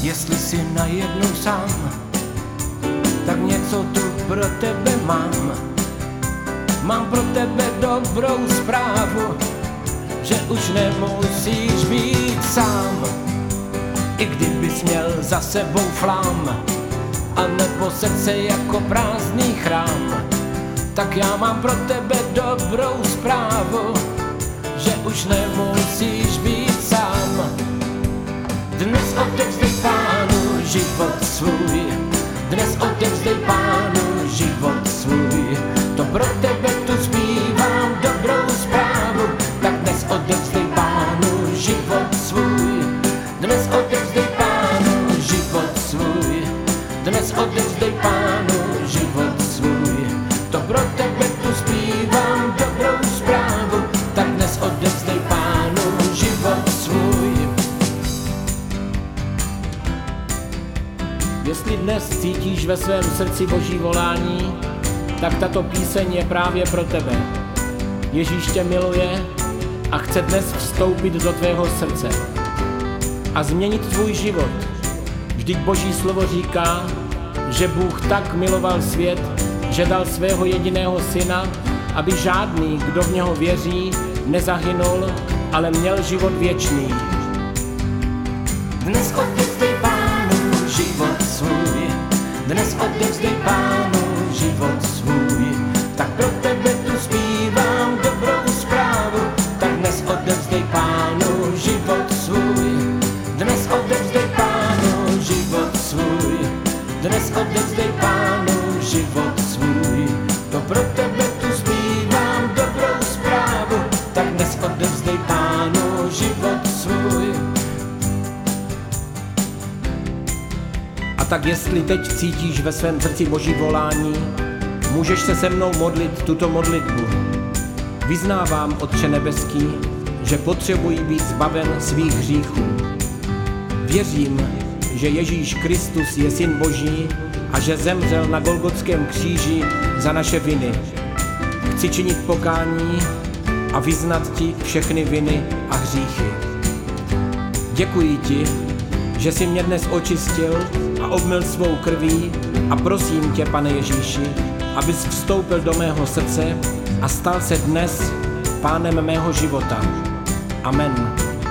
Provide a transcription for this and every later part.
jestli jsi najednou sám, tak něco tu pro tebe mám. Mám pro tebe dobrou zprávu, že už nemusíš být sám. I kdybys měl za sebou flám, a nebo srdce jako prázdný chrám, tak já mám pro tebe dobrou zprávu, že už nemusíš být sám. Dnes odevzdej Pánu život svůj, dnes odevzdej Pánu život svůj, to pro tebe tu zpívám dobrou zprávu, tak dnes odevzdej Pánu život svůj, dnes odevzdej Pánu život svůj, dnes odevzdej Pánu život svůj, to pro tebe tu zpívám dobrou zprávu, tak dnes odevzdej Pánu život svůj. Jestli dnes cítíš ve svém srdci Boží volání, tak tato píseň je právě pro tebe. Ježíš tě miluje a chce dnes vstoupit do tvého srdce a změnit tvůj život. Vždyť Boží slovo říká, že Bůh tak miloval svět, že dal svého jediného syna, aby žádný, kdo v něho věří, nezahynul, ale měl život věčný. Dnes odevzdej Pánu život svůj, dnes odevzdej Pánu život svůj, tak pro tebe tu zpívám dobrou zprávu, tak dnes odevzdej Pánu život svůj, dnes odevzdej Pánu život svůj, dnes odevzdej Pánu život svůj, to pro tebe tu zpívám dobrou zprávu, tak dnes odevzdej Pánu život svůj. A tak jestli teď cítíš ve svém srdci Boží volání, můžeš se se mnou modlit tuto modlitbu. Vyznávám, Otče nebeský, že potřebuji být zbaven svých hříchů. Věřím, že Ježíš Kristus je Syn Boží a že zemřel na Golgotském kříži za naše viny. Chci činit pokání a vyznat ti všechny viny a hříchy. Děkuji ti, že jsi mě dnes očistil a obmyl svou krví a prosím tě, Pane Ježíši, abys vstoupil do mého srdce a stal se dnes Pánem mého života. Amen.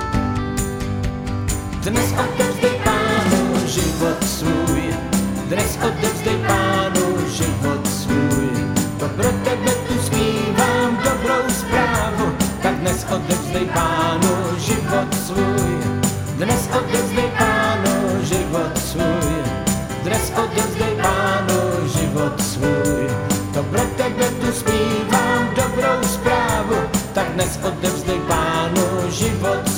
Dnes odevzdej Pánu život svůj, dnes odevzdej Pánu život svůj, to pro tebe tu zpívám dobrou zprávu, tak dnes odevzdej Pánu život svůj, dnes odevzdej Pánu život svůj, dnes odevzdej Pánu život svůj, to pro tebe tu zpívám dobrou zprávu, tak dnes odevzdej Pánu život